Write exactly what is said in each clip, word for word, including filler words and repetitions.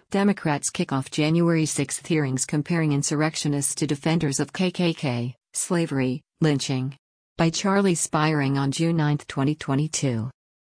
Democrats kick off January sixth hearings comparing insurrectionists to defenders of K K K, slavery, lynching. By Charlie Spiering on June ninth, twenty twenty-two.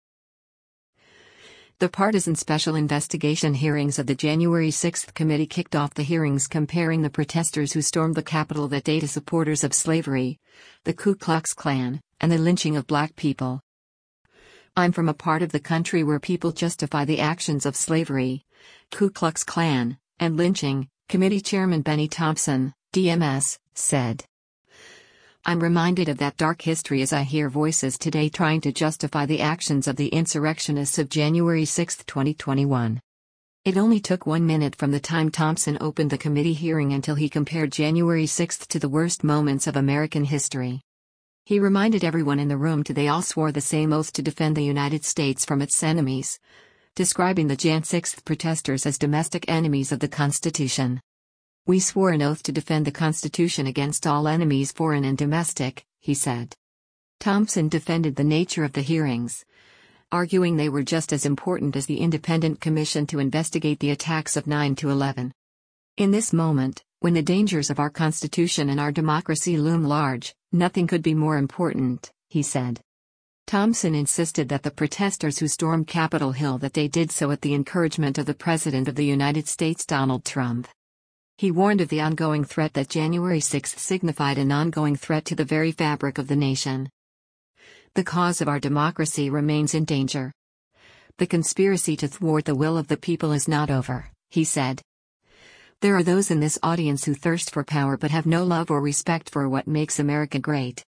The partisan special investigation hearings of the January sixth committee kicked off the hearings comparing the protesters who stormed the Capitol that day to supporters of slavery, the Ku Klux Klan, and the lynching of black people. I'm from a part of the country where people justify the actions of slavery, Ku Klux Klan, and lynching, Committee Chairman Benny Thompson, D M S, said. I'm reminded of that dark history as I hear voices today trying to justify the actions of the insurrectionists of January sixth, twenty twenty-one. It only took one minute from the time Thompson opened the committee hearing until he compared January sixth to the worst moments of American history. He reminded everyone in the room today all swore the same oath to defend the United States from its enemies, describing the January sixth protesters as domestic enemies of the Constitution. We swore an oath to defend the Constitution against all enemies, foreign and domestic, he said. Thompson defended the nature of the hearings, arguing they were just as important as the independent commission to investigate the attacks of nine eleven. In this moment, when the dangers of our Constitution and our democracy loom large, nothing could be more important, he said. Thompson insisted that the protesters who stormed Capitol Hill that day did so at the encouragement of the President of the United States, Donald Trump. He warned of the ongoing threat that January sixth signified, an ongoing threat to the very fabric of the nation. The cause of our democracy remains in danger. The conspiracy to thwart the will of the people is not over, he said. There are those in this audience who thirst for power but have no love or respect for what makes America great.